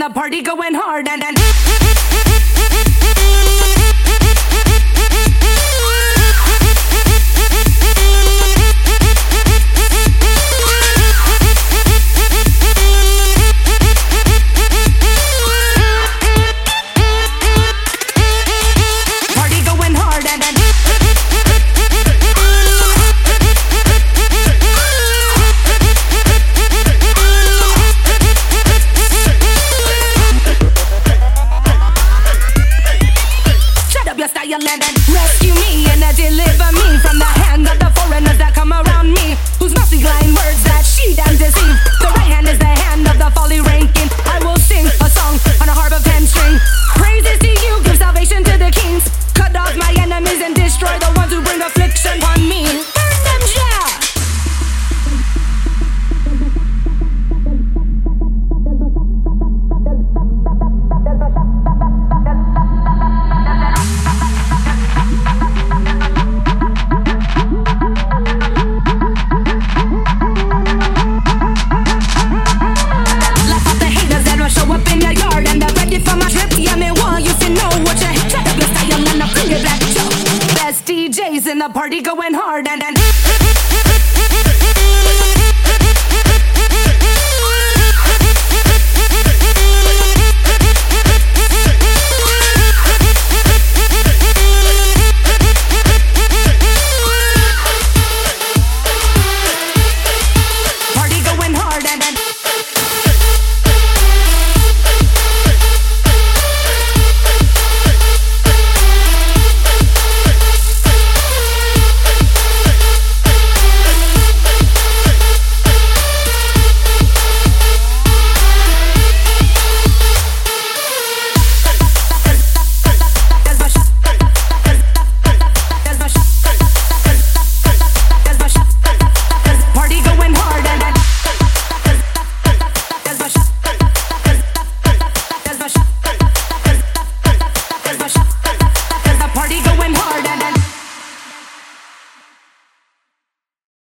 the party going hard and rescue me and deliver me from the hand of the foreigners that come around me, whose mouthy lying words that she damn deceive. The right hand is the hand of the folly ranking. I will sing a song on a harp of 10 string. Praises to you, give salvation to the kings. Cut off my enemies and destroy the ones who bring affliction on me. Burn them, yeah. DJs in the party going hard and